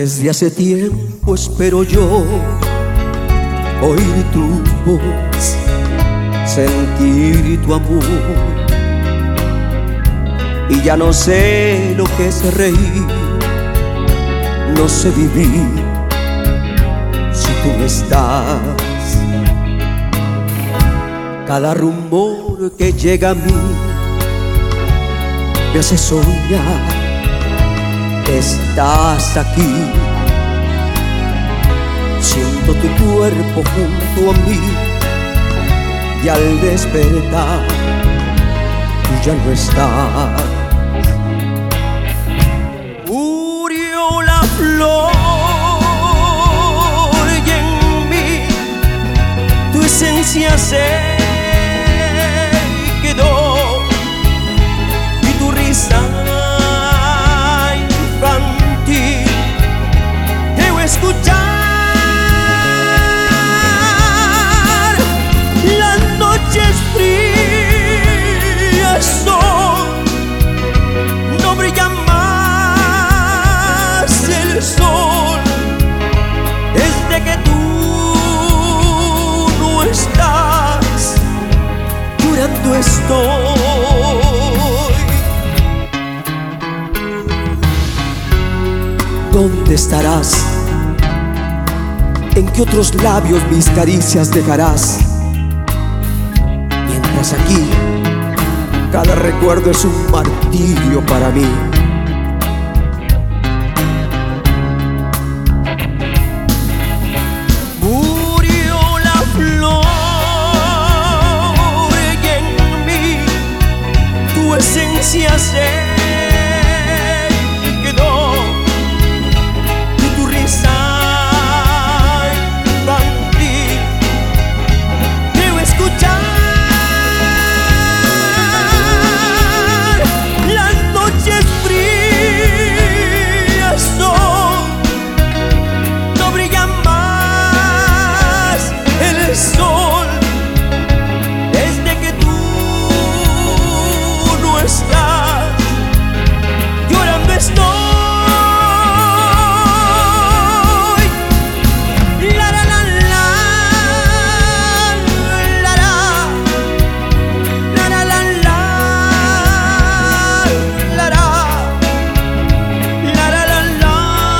Desde hace tiempo espero yo oír tu voz, sentir tu amor, y ya no sé lo que es reír, no sé vivir si tú no estás. Cada rumor que llega a mí me hace soñar. Estás aquí, siento tu cuerpo junto a mí, y al despertar tú ya no estás. Murió la flor y en mí tu esencia se quedó, y tu risa escuchar. Las noches frías son, no brilla más el sol. Desde que tú no estás, llorando estoy. ¿Dónde estarás? ¿En qué otros labios mis caricias dejarás? Mientras aquí cada recuerdo es un martirio para mí. Murió la flor y en mí tu esencia se quedó, y tu risa sol. Desde que tú no estás, llorando estoy. La la la la, la la, la la la la, la la, la la la la,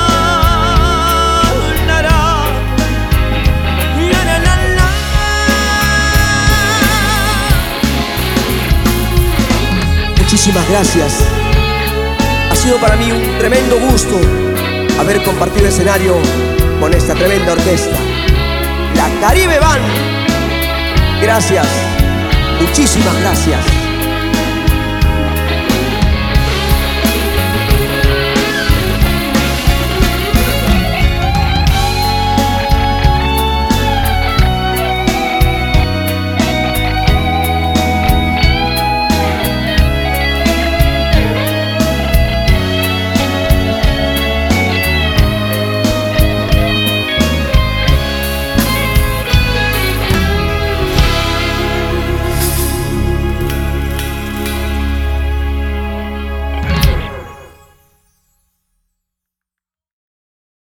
la la. Muchísimas gracias. Ha sido para mí un tremendo gusto haber compartido escenario con esta tremenda orquesta, la Caribe Band. Gracias, muchísimas gracias.